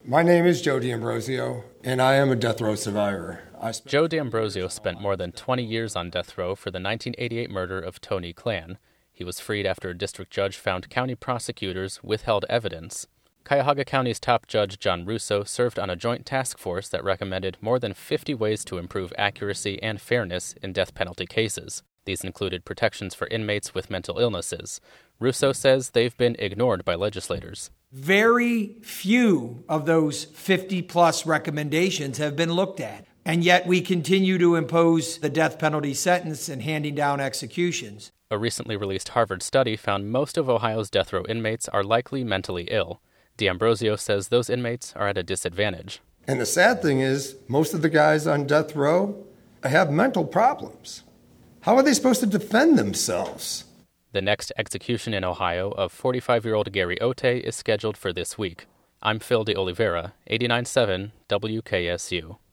My name is Joe D'Ambrosio, and I am a death row survivor. Joe D'Ambrosio spent more than 20 years on death row for the 1988 murder of Tony Klan. He was freed after a district judge found county prosecutors withheld evidence. Cuyahoga County's top judge, John Russo, served on a joint task force that recommended more than 50 ways to improve accuracy and fairness in death penalty cases. These included protections for inmates with mental illnesses. Russo says they've been ignored by legislators. Very few of those 50-plus recommendations have been looked at, and yet we continue to impose the death penalty sentence and handing down executions. A recently released Harvard study found most of Ohio's death row inmates are likely mentally ill. D'Ambrosio says those inmates are at a disadvantage. And the sad thing is, most of the guys on death row have mental problems. How are they supposed to defend themselves? The next execution in Ohio of 45-year-old Gary Ote is scheduled for this week. I'm Phil de Oliveira, 89.7 WKSU.